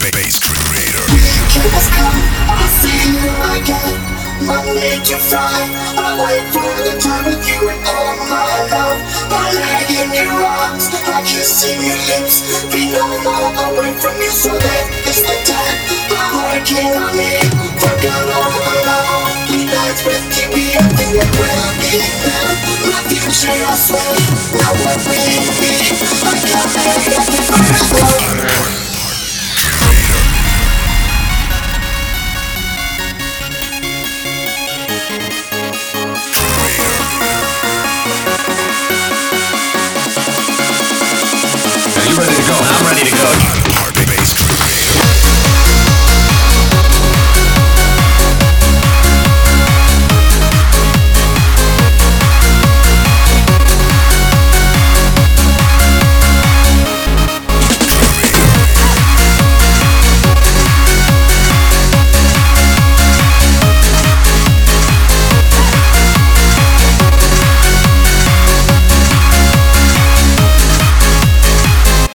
Bass Creator. Weekend has come, I feel you again. Monday to Friday, I wait for the time with you and all my love. My leg in your arms, I kiss in your lips. Be no more away from you, so that is the time. My heart cannot live, forgot all alone. The nights with you, everything that will be there. My future, I swear, now what will it be? I can't make it forever.